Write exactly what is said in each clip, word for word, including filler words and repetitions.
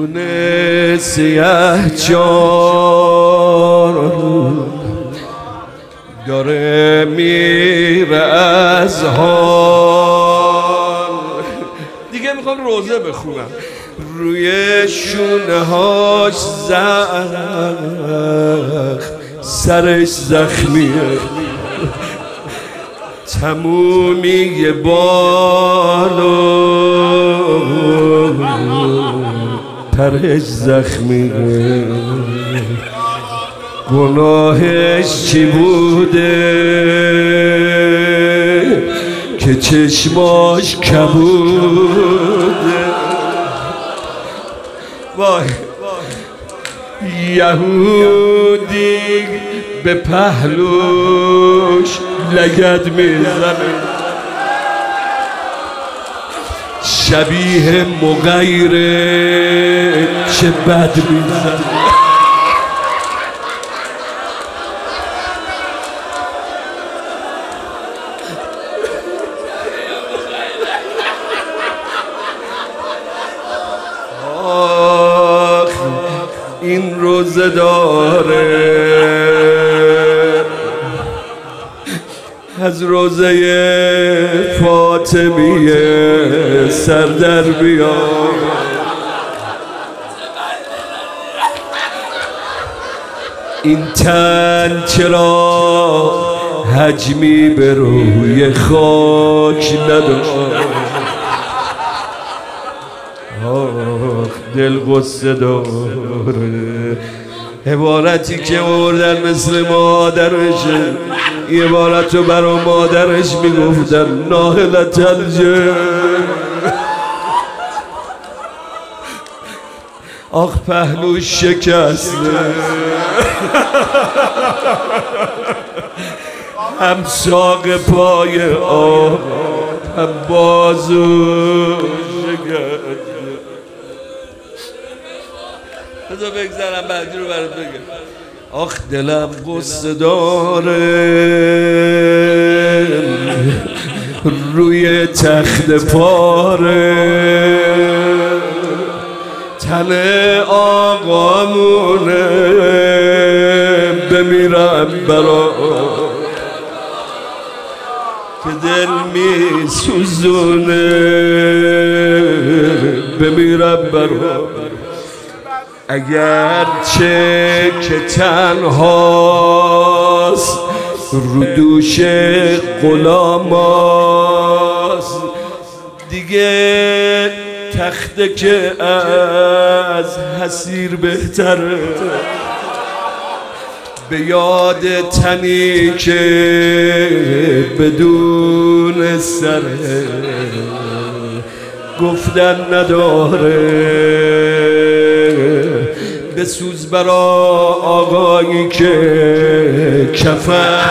خونه سیه چار داره میره از حال. دیگه میخوام روزه بخونم. روی شونه هاش زخم، سرش زخمیه، تمومی بالو پرش زخمیه. گناهش چی بوده که چشماش کبوده؟ وای یهودی به پهلوش لگد میزنه، شبیه مغیره چه بد میزنه. این روزه داره از روزه فاطمیه سر در بیار. این تن چرا حجمی به روی خاک نداره؟ دل غصه داره. عبارتی که بردن مثل مادرشه، این عبارت رو برا مادرش میگفتن ناهلت الجه. آخ پهلوش شکسته، هم ساق پای آب هم بازو شکسته. بذار بگذارم بعدی رو برات بگم. آخ دلم غصه داره روی تخت پاره، تن آقامونه بمیرم برا که دل می سوزونه، بمیرم برا اگرچه که تنهاست رو دوش غلاماست. دیگه تخته که از حسیر بهتره، به یاد تنی که بدون سره گفتن نداره. بسوز برا آقایی که کفن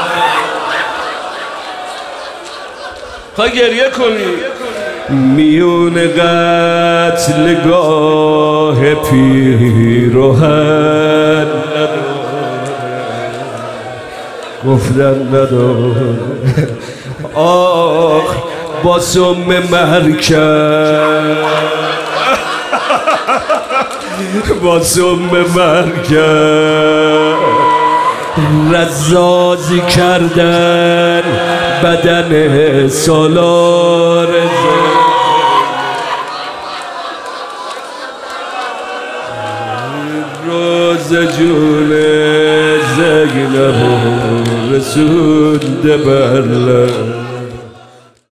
خواه گریه کنی میون قتلگاه پیراهن گفتن نداره. آخ با سم مرکب با سم مرکب رزازی کردن بدن سالار روز جون زینب رسونده بر